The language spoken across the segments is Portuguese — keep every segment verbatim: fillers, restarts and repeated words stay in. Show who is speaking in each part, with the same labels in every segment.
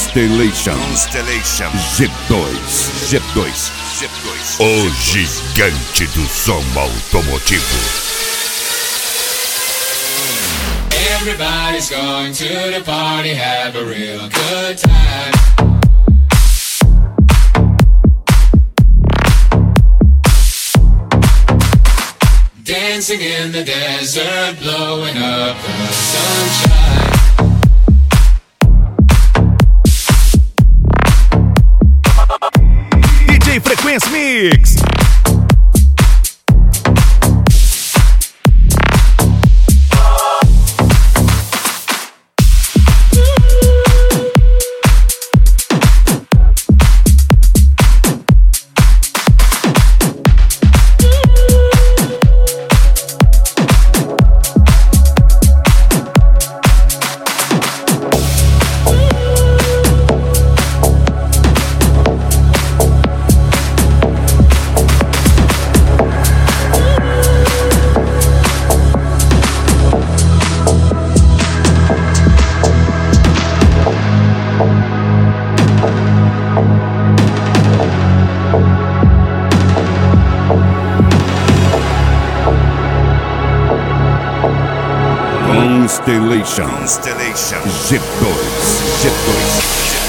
Speaker 1: Constellation.
Speaker 2: Constellation.
Speaker 1: G dois. G dois.
Speaker 2: G dois.
Speaker 1: O gigante do som automotivo.
Speaker 3: Everybody's going to the party, have a real good time. Dancing in the desert, blowing up the sunshine.
Speaker 4: D J Frequência Mix.
Speaker 1: Constellation.
Speaker 2: Constellation.
Speaker 1: G dois. G dois.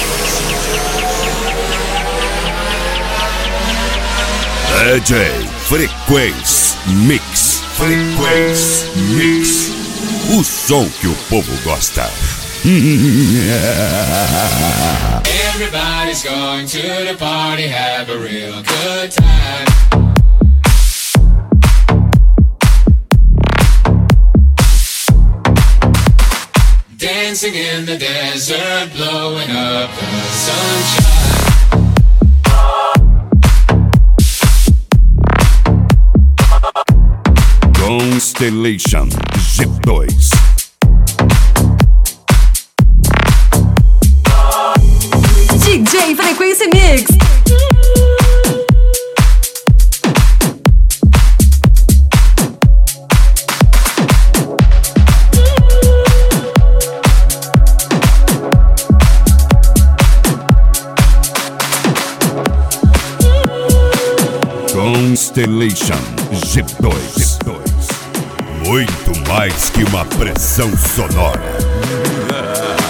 Speaker 1: D J Frequência Mix. Frequência Mix. O som que o povo gosta.
Speaker 3: Everybody's going to the party, have a real good time. Dancing in the desert, blowing up the sunshine.
Speaker 1: Constellation G dois.
Speaker 5: D J Frequência Mix.
Speaker 1: Constellation G dois. Muito mais que uma pressão sonora.